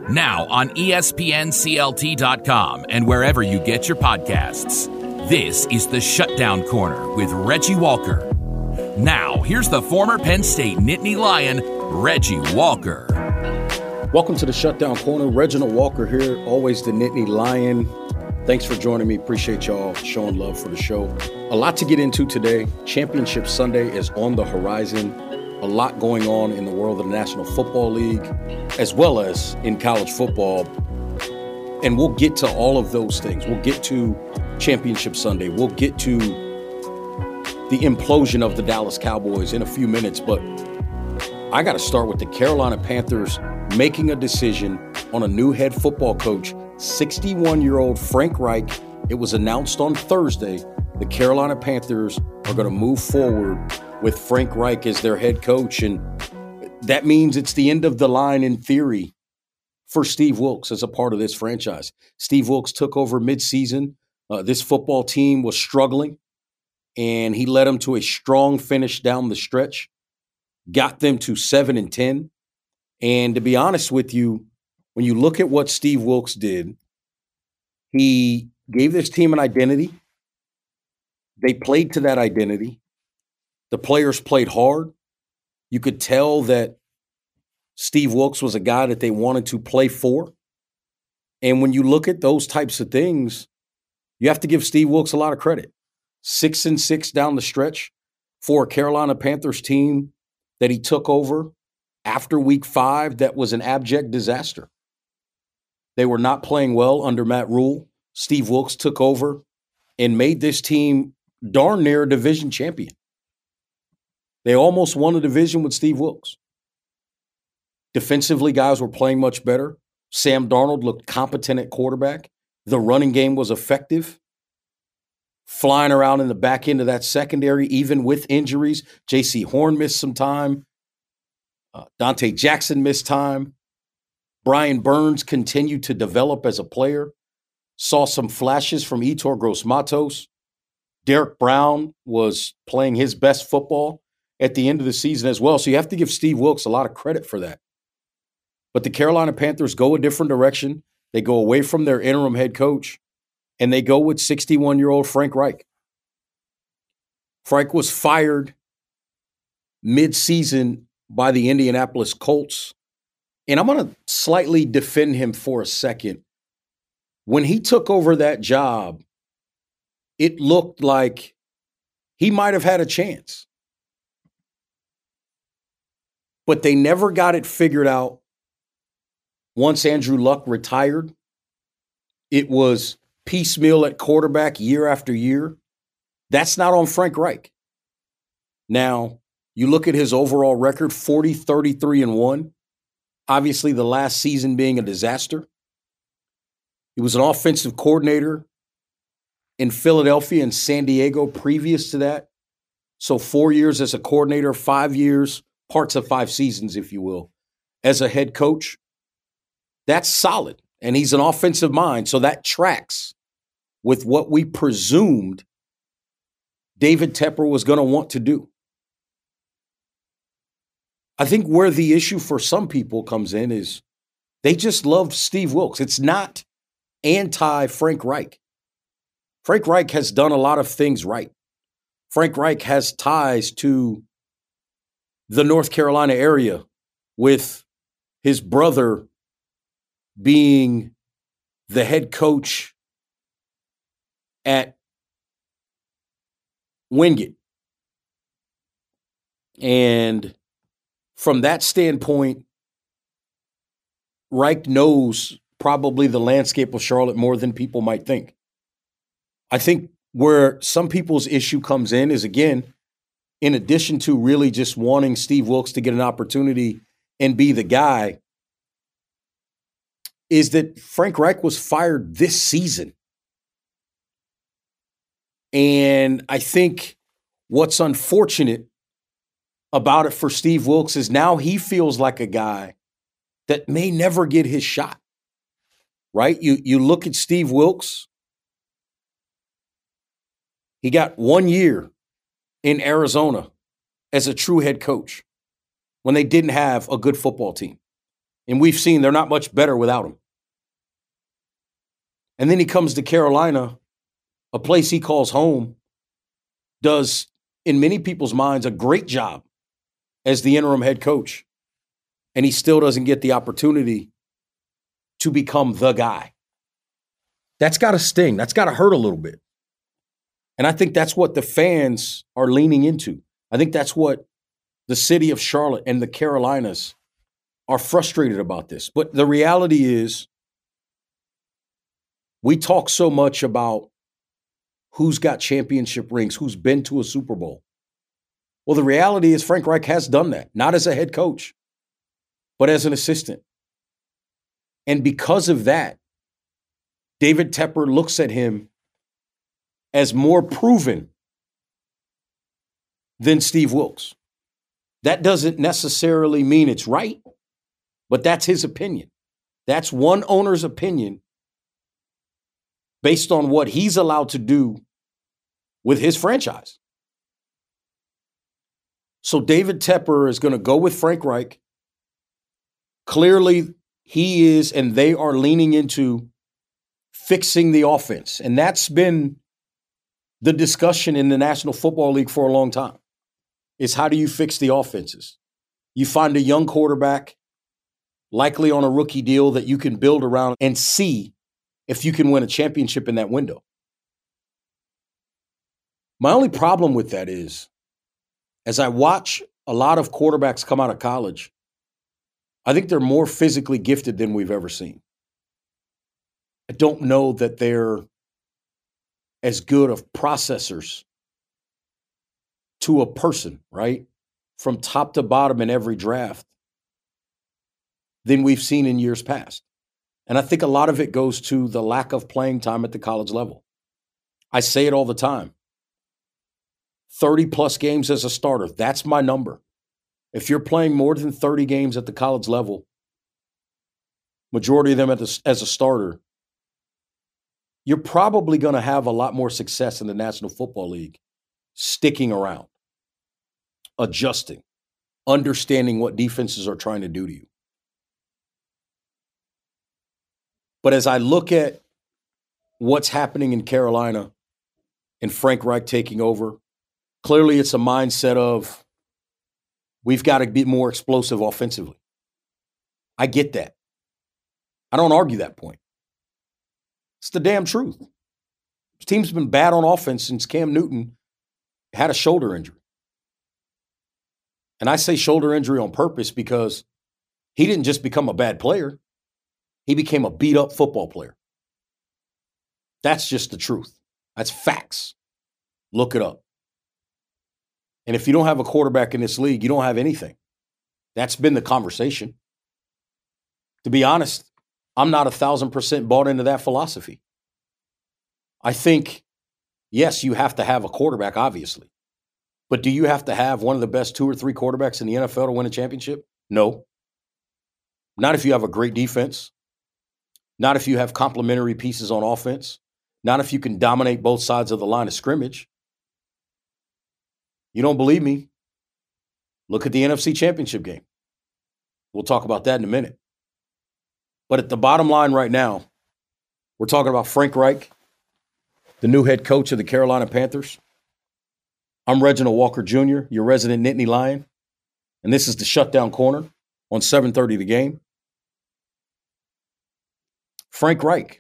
Now on ESPNCLT.com and wherever you get your podcasts. This is the Shutdown Corner with Reggie Walker. Now, here's the former Penn State Nittany Lion, Reggie Walker. Welcome to the Shutdown Corner. Reginald Walker here, always the Nittany Lion. Thanks for joining me. Appreciate y'all showing love for the show. A lot to get into today. Championship Sunday is on the horizon. A lot going on in the world of the National Football League, as well as in college football. And we'll get to all of those things. We'll get to Championship Sunday. We'll get to the implosion of the Dallas Cowboys in a few minutes. But I got to start with the Carolina Panthers making a decision on a new head football coach, 61-year-old Frank Reich. It was announced on Thursday the Carolina Panthers are going to move forward with Frank Reich as their head coach. And that means it's the end of the line in theory for Steve Wilks as a part of this franchise. Steve Wilks took over midseason. This football team was struggling, and he led them to a strong finish down the stretch, got them to 7-10. And to be honest with you, when you look at what Steve Wilks did, he gave this team an identity. They played to that identity. The players played hard. You could tell that Steve Wilks was a guy that they wanted to play for. And when you look at those types of things, you have to give Steve Wilks a lot of credit. 6-6 down the stretch for a Carolina Panthers team that he took over after week 5 that was an abject disaster. They were not playing well under Matt Rule. Steve Wilks took over and made this team darn near a division champion. They almost won a division with Steve Wilks. Defensively, guys were playing much better. Sam Darnold looked competent at quarterback. The running game was effective. Flying around in the back end of that secondary, even with injuries. J.C. Horn missed some time. Dante Jackson missed time. Brian Burns continued to develop as a player. Saw some flashes from Yetur Gross-Matos. Derek Brown was playing his best football at the end of the season as well. So you have to give Steve Wilks a lot of credit for that. But the Carolina Panthers go a different direction. They go away from their interim head coach, and they go with 61-year-old Frank Reich. Frank was fired mid-season by the Indianapolis Colts. And I'm going to slightly defend him for a second. When he took over that job, it looked like he might have had a chance. But they never got it figured out once Andrew Luck retired. It was piecemeal at quarterback year after year. That's not on Frank Reich. Now, you look at his overall record, 40-33-1. Obviously, the last season being a disaster. He was an offensive coordinator in Philadelphia and San Diego previous to that. So 4 years as a coordinator, 5 years, parts of 5 seasons, if you will, as a head coach. That's solid. And he's an offensive mind. So that tracks with what we presumed David Tepper was going to want to do. I think where the issue for some people comes in is they just love Steve Wilks. It's not anti-Frank Reich. Frank Reich has done a lot of things right. Frank Reich has ties to the North Carolina area, with his brother being the head coach at Wingate. And from that standpoint, Reich knows probably the landscape of Charlotte more than people might think. I think where some people's issue comes in is, again, in addition to really just wanting Steve Wilks to get an opportunity and be the guy, is that Frank Reich was fired this season. And I think what's unfortunate about it for Steve Wilks is now he feels like a guy that may never get his shot, right? You look at Steve Wilks. He got 1 year in Arizona as a true head coach when they didn't have a good football team. And we've seen they're not much better without him. And then he comes to Carolina, a place he calls home, does, in many people's minds, a great job as the interim head coach. And he still doesn't get the opportunity to become the guy. That's got to sting. That's got to hurt a little bit. And I think that's what the fans are leaning into. I think that's what the city of Charlotte and the Carolinas are frustrated about this. But the reality is, we talk so much about who's got championship rings, who's been to a Super Bowl. Well, the reality is Frank Reich has done that, not as a head coach, but as an assistant. And because of that, David Tepper looks at him as more proven than Steve Wilks. That doesn't necessarily mean it's right, but that's his opinion. That's one owner's opinion based on what he's allowed to do with his franchise. So David Tepper is going to go with Frank Reich. Clearly, he is, and they are leaning into fixing the offense. And that's been the discussion in the National Football League for a long time, is how do you fix the offenses? You find a young quarterback, likely on a rookie deal, that you can build around and see if you can win a championship in that window. My only problem with that is, as I watch a lot of quarterbacks come out of college, I think they're more physically gifted than we've ever seen. I don't know that they're as good of processors to a person, right? From top to bottom in every draft than we've seen in years past. And I think a lot of it goes to the lack of playing time at the college level. I say it all the time. 30 plus games as a starter, that's my number. If you're playing more than 30 games at the college level, majority of them as a starter, you're probably going to have a lot more success in the National Football League sticking around, adjusting, understanding what defenses are trying to do to you. But as I look at what's happening in Carolina and Frank Reich taking over, clearly it's a mindset of we've got to be more explosive offensively. I get that. I don't argue that point. It's the damn truth. This team's been bad on offense since Cam Newton had a shoulder injury. And I say shoulder injury on purpose because he didn't just become a bad player. He became a beat-up football player. That's just the truth. That's facts. Look it up. And if you don't have a quarterback in this league, you don't have anything. That's been the conversation. To be honest, I'm not 1,000% bought into that philosophy. I think, yes, you have to have a quarterback, obviously. But do you have to have one of the best 2 or 3 quarterbacks in the NFL to win a championship? No. Not if you have a great defense. Not if you have complementary pieces on offense. Not if you can dominate both sides of the line of scrimmage. You don't believe me? Look at the NFC Championship game. We'll talk about that in a minute. But at the bottom line right now, we're talking about Frank Reich, the new head coach of the Carolina Panthers. I'm Reginald Walker Jr., your resident Nittany Lion, and this is the Shutdown Corner on 7:30 The Game. Frank Reich,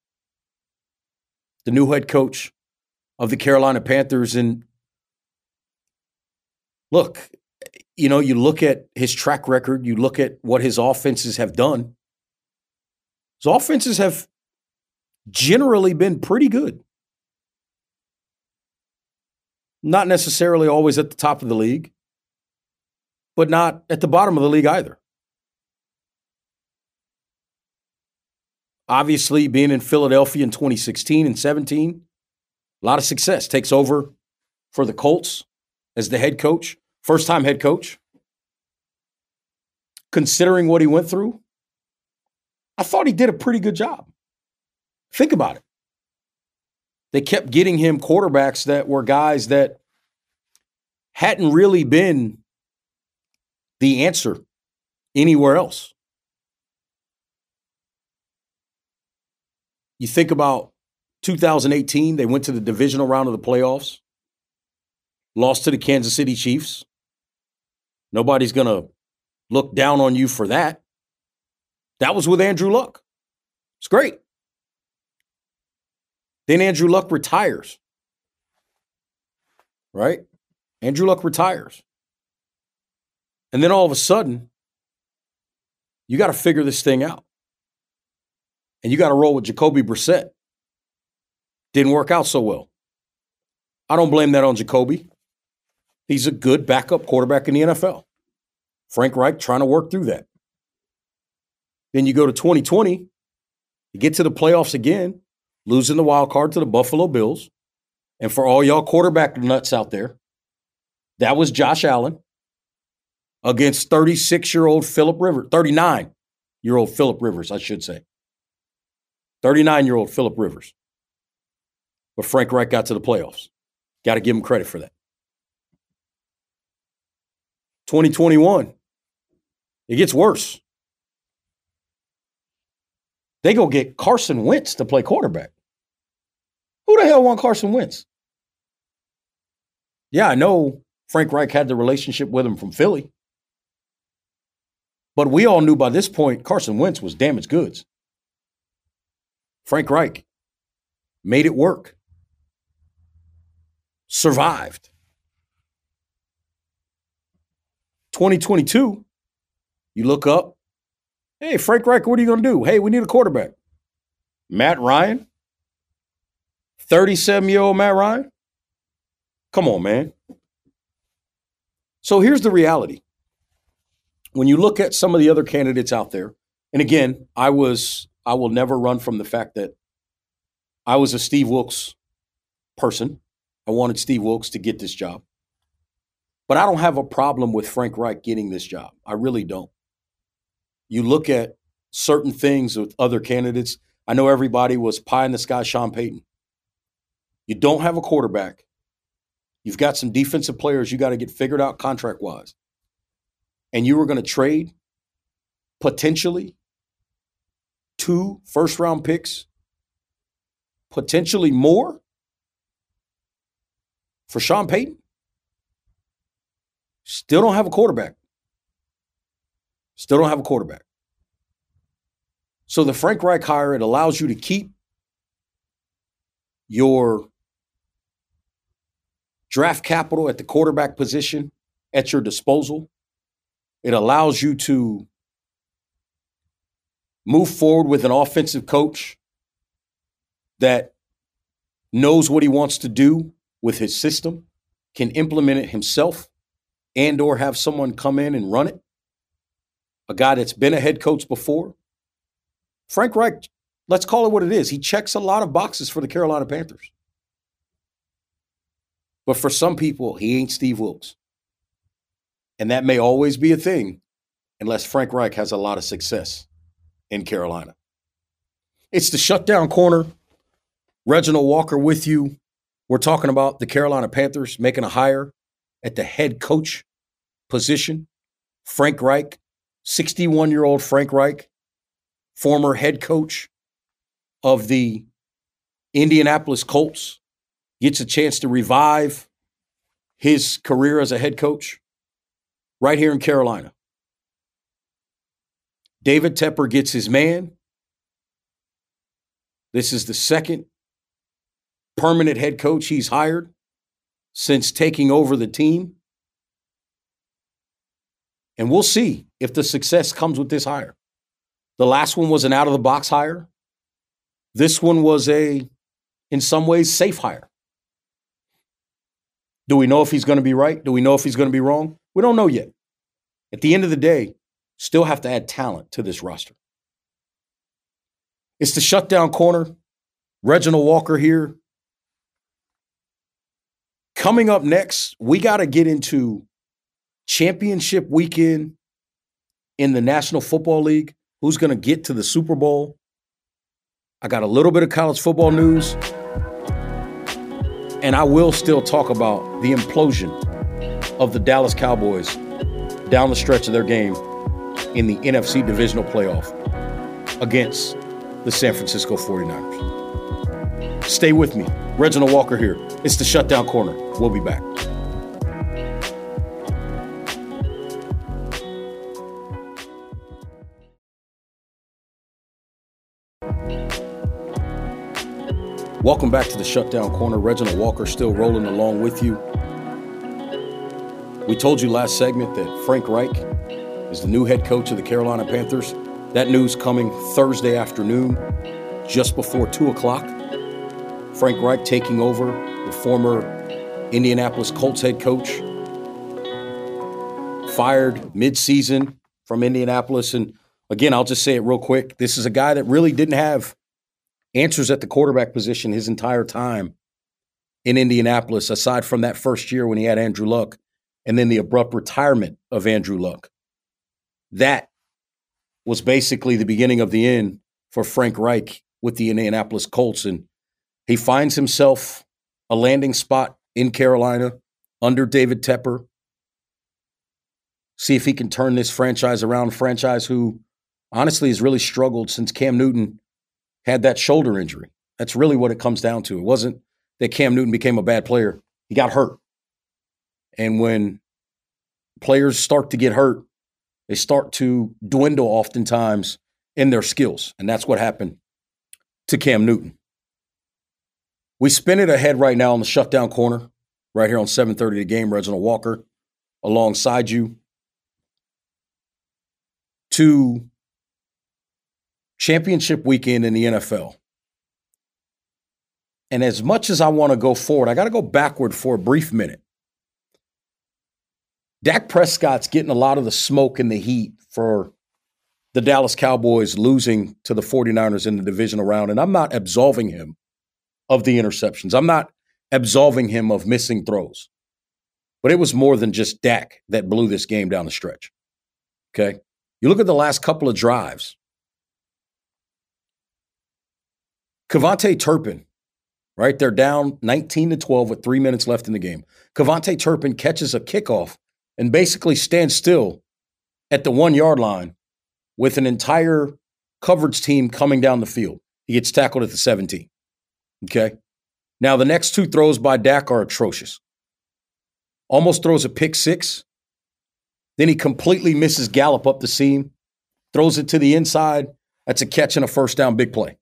the new head coach of the Carolina Panthers. And look, you look at his track record, you look at what his offenses have done. His offenses have generally been pretty good. Not necessarily always at the top of the league, but not at the bottom of the league either. Obviously, being in Philadelphia in 2016 and 17, a lot of success. Takes over for the Colts as the head coach, first-time head coach. Considering what he went through, I thought he did a pretty good job. Think about it. They kept getting him quarterbacks that were guys that hadn't really been the answer anywhere else. You think about 2018, they went to the divisional round of the playoffs, lost to the Kansas City Chiefs. Nobody's going to look down on you for that. That was with Andrew Luck. It's great. Then Andrew Luck retires. Right? Andrew Luck retires. And then all of a sudden, you got to figure this thing out. And you got to roll with Jacoby Brissett. Didn't work out so well. I don't blame that on Jacoby. He's a good backup quarterback in the NFL. Frank Reich trying to work through that. Then you go to 2020, you get to the playoffs again, losing the wild card to the Buffalo Bills. And for all y'all quarterback nuts out there, that was Josh Allen against 36-year-old Philip Rivers, 39-year-old Philip Rivers, I should say. 39-year-old Philip Rivers. But Frank Reich got to the playoffs. Got to give him credit for that. 2021, it gets worse. They go get Carson Wentz to play quarterback. Who the hell want Carson Wentz? Yeah, I know Frank Reich had the relationship with him from Philly. But we all knew by this point Carson Wentz was damaged goods. Frank Reich made it work. Survived. 2022, you look up, hey, Frank Reich, what are you going to do? Hey, we need a quarterback. Matt Ryan? 37-year-old Matt Ryan? Come on, man. So here's the reality. When you look at some of the other candidates out there, and again, I will never run from the fact that I was a Steve Wilks person. I wanted Steve Wilks to get this job. But I don't have a problem with Frank Reich getting this job. I really don't. You look at certain things with other candidates. I know everybody was pie in the sky Sean Payton. You don't have a quarterback. You've got some defensive players you got to get figured out contract-wise. And you were going to trade potentially 2 first-round picks, potentially more, for Sean Payton? Still don't have a quarterback. Still don't have a quarterback. So the Frank Reich hire, it allows you to keep your draft capital at the quarterback position at your disposal. It allows you to move forward with an offensive coach that knows what he wants to do with his system, can implement it himself, and or have someone come in and run it. A guy that's been a head coach before. Frank Reich, let's call it what it is. He checks a lot of boxes for the Carolina Panthers. But for some people, he ain't Steve Wilks. And that may always be a thing unless Frank Reich has a lot of success in Carolina. It's the Shutdown Corner. Reginald Walker with you. We're talking about the Carolina Panthers making a hire at the head coach position. Frank Reich, 61-year-old Frank Reich, former head coach of the Indianapolis Colts, gets a chance to revive his career as a head coach right here in Carolina. David Tepper gets his man. This is the second permanent head coach he's hired since taking over the team. And we'll see if the success comes with this hire. The last one was an out-of-the-box hire. This one was in some ways, safe hire. Do we know if he's going to be right? Do we know if he's going to be wrong? We don't know yet. At the end of the day, still have to add talent to this roster. It's the Shutdown Corner. Reginald Walker here. Coming up next, we got to get into championship weekend in the National Football League. Who's going to get to the Super Bowl? I got a little bit of college football news. And I will still talk about the implosion of the Dallas Cowboys down the stretch of their game in the NFC Divisional Playoff against the San Francisco 49ers. Stay with me. Reginald Walker here. It's the Shutdown Corner. We'll be back. Welcome back to the Shutdown Corner. Reginald Walker still rolling along with you. We told you last segment that Frank Reich is the new head coach of the Carolina Panthers. That news coming Thursday afternoon, just before 2 o'clock. Frank Reich taking over, the former Indianapolis Colts head coach, fired midseason from Indianapolis. And again, I'll just say it real quick. This is a guy that really didn't have answers at the quarterback position his entire time in Indianapolis, aside from that first year when he had Andrew Luck and then the abrupt retirement of Andrew Luck. That was basically the beginning of the end for Frank Reich with the Indianapolis Colts. And he finds himself a landing spot in Carolina under David Tepper. See if he can turn this franchise around, a franchise who honestly has really struggled since Cam Newton had that shoulder injury. That's really what it comes down to. It wasn't that Cam Newton became a bad player. He got hurt. And when players start to get hurt, they start to dwindle oftentimes in their skills. And that's what happened to Cam Newton. We spin it ahead right now on the Shutdown Corner, right here on 7:30 The Game. Reginald Walker alongside you to championship weekend in the NFL. And as much as I want to go forward, I got to go backward for a brief minute. Dak Prescott's getting a lot of the smoke and the heat for the Dallas Cowboys losing to the 49ers in the divisional round, and I'm not absolving him of the interceptions. I'm not absolving him of missing throws. But it was more than just Dak that blew this game down the stretch. Okay? You look at the last couple of drives. KaVontae Turpin, right? They're down 19-12 with 3 minutes left in the game. KaVontae Turpin catches a kickoff and basically stands still at the 1 yard line with an entire coverage team coming down the field. He gets tackled at the 17. Okay? Now, the next two throws by Dak are atrocious. Almost throws a pick six. Then he completely misses Gallup up the seam, throws it to the inside. That's a catch and a first down, big play.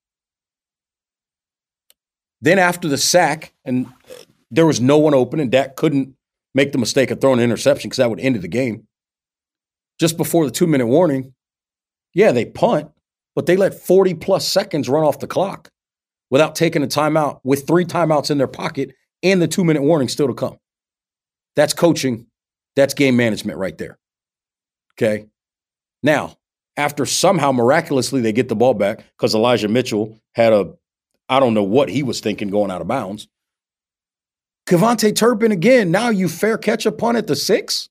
Then after the sack, and there was no one open, and Dak couldn't make the mistake of throwing an interception because that would end the game. Just before the 2-minute warning, yeah, they punt, but they let 40-plus seconds run off the clock without taking a timeout, with 3 timeouts in their pocket and the 2-minute warning still to come. That's coaching. That's game management right there. Okay? Now, after somehow miraculously they get the ball back because Elijah Mitchell had I don't know what he was thinking going out of bounds. KaVontae Turpin again, now you fair catch a punt at the 6.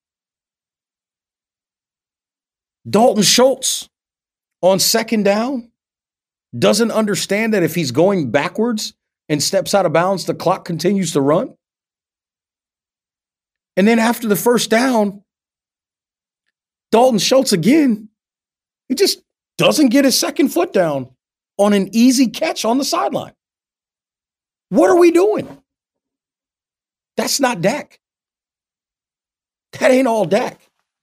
Dalton Schultz on second down doesn't understand that if he's going backwards and steps out of bounds, the clock continues to run. And then after the first down, Dalton Schultz again, he just doesn't get his second foot down on an easy catch on the sideline. What are we doing? That's not Dak. That ain't all Dak.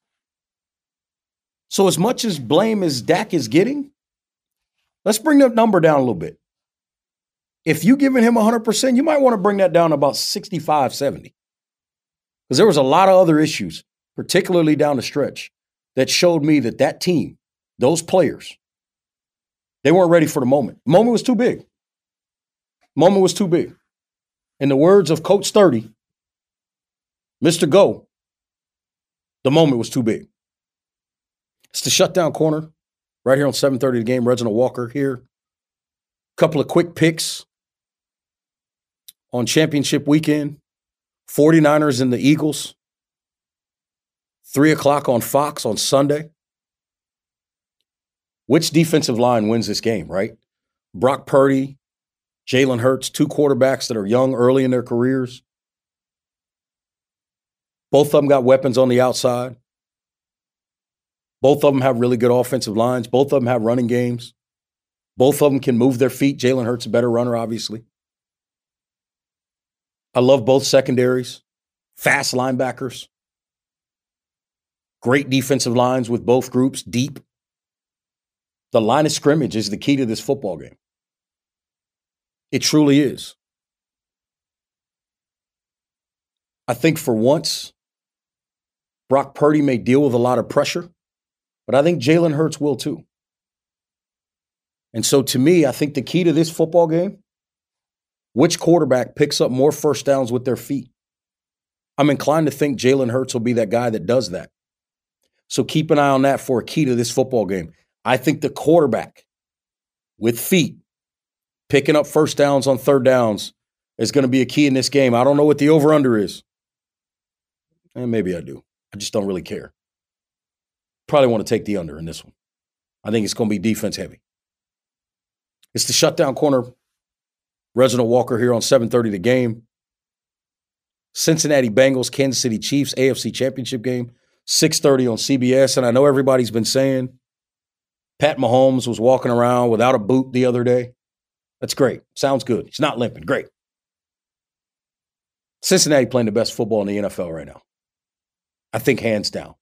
So as much as blame as Dak is getting, let's bring that number down a little bit. If you're giving him 100%, you might want to bring that down to about 65, 70. Because there was a lot of other issues, particularly down the stretch, that showed me that team, those players, they weren't ready for the moment. The moment was too big. The moment was too big. In the words of Coach Sturdy, Mr. Go, the moment was too big. It's the Shutdown Corner right here on 7:30 The Game. Reginald Walker here. Couple of quick picks on championship weekend. 49ers and the Eagles. 3 o'clock on Fox on Sunday. Which defensive line wins this game, right? Brock Purdy, Jalen Hurts, 2 quarterbacks that are young early in their careers. Both of them got weapons on the outside. Both of them have really good offensive lines. Both of them have running games. Both of them can move their feet. Jalen Hurts a better runner, obviously. I love both secondaries. Fast linebackers. Great defensive lines with both groups, deep. The line of scrimmage is the key to this football game. It truly is. I think for once, Brock Purdy may deal with a lot of pressure, but I think Jalen Hurts will too. And so to me, I think the key to this football game, which quarterback picks up more first downs with their feet? I'm inclined to think Jalen Hurts will be that guy that does that. So keep an eye on that for a key to this football game. I think the quarterback with feet picking up first downs on third downs is going to be a key in this game. I don't know what the over-under is. And maybe I do. I just don't really care. Probably want to take the under in this one. I think it's going to be defense heavy. It's the Shutdown Corner. Reginald Walker here on 7:30 The Game. Cincinnati Bengals, Kansas City Chiefs, AFC Championship game, 6:30 on CBS. And I know everybody's been saying Pat Mahomes was walking around without a boot the other day. That's great. Sounds good. He's not limping. Great. Cincinnati playing the best football in the NFL right now. I think hands down.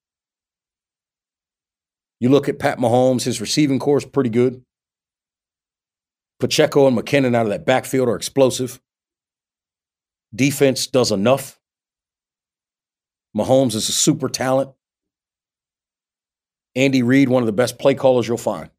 You look at Pat Mahomes, his receiving core is pretty good. Pacheco and McKinnon out of that backfield are explosive. Defense does enough. Mahomes is a super talent. Andy Reid, one of the best play callers you'll find.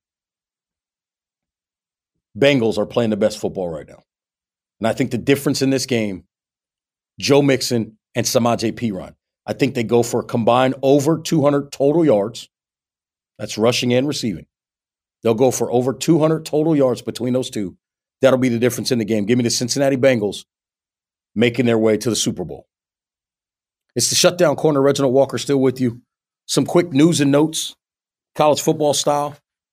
Bengals are playing the best football right now. And I think the difference in this game, Joe Mixon and Samaje Perine, I think they go for a combined over 200 total yards. That's rushing and receiving. They'll go for over 200 total yards between those two. That'll be the difference in the game. Give me the Cincinnati Bengals making their way to the Super Bowl. It's the Shutdown Corner. Reginald Walker still with you. Some quick news and notes, college football style.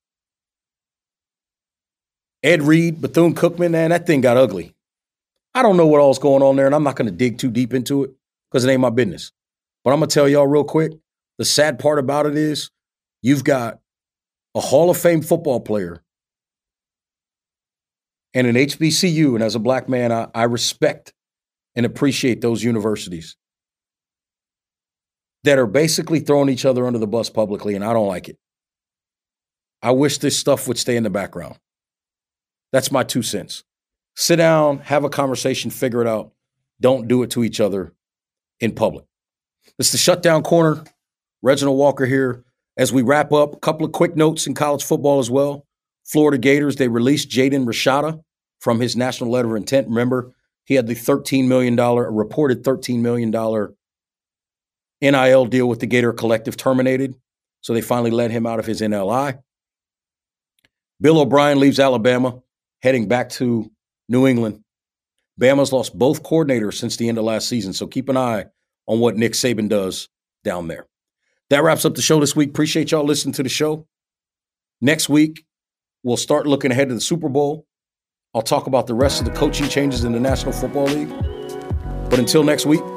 Ed Reed, Bethune-Cookman, man, that thing got ugly. I don't know what all's going on there, and I'm not going to dig too deep into it because it ain't my business. But I'm going to tell y'all real quick, the sad part about it is you've got a Hall of Fame football player and an HBCU, and as a black man, I respect and appreciate those universities that are basically throwing each other under the bus publicly, and I don't like it. I wish this stuff would stay in the background. That's my 2 cents. Sit down, have a conversation, figure it out. Don't do it to each other in public. It's the Shutdown Corner. Reginald Walker here. As we wrap up, a couple of quick notes in college football as well. Florida Gators, they released Jaden Rashada from his national letter of intent. Remember, he had the reported $13 million NIL deal with the Gator Collective terminated. So they finally let him out of his NLI. Bill O'Brien leaves Alabama, heading back to New England. Bama's lost both coordinators since the end of last season, so keep an eye on what Nick Saban does down there. That wraps up the show this week. Appreciate y'all listening to the show. Next week, we'll start looking ahead to the Super Bowl. I'll talk about the rest of the coaching changes in the National Football League. But until next week,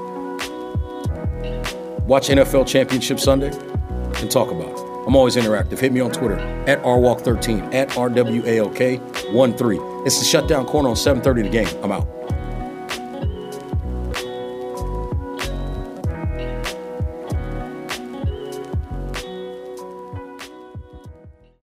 watch NFL Championship Sunday and talk about it. I'm always interactive. Hit me on Twitter at RWalk13, at RWALK13. It's the Shutdown Corner on 7:30 The Game. I'm out.